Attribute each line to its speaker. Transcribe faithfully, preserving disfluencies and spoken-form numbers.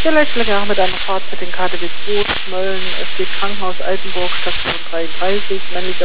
Speaker 1: Vielleicht länger mit einer Fahrt mit den K D W zwei, Schmölln, es geht Krankenhaus Altenburg, Station dreiunddreißig, männlicher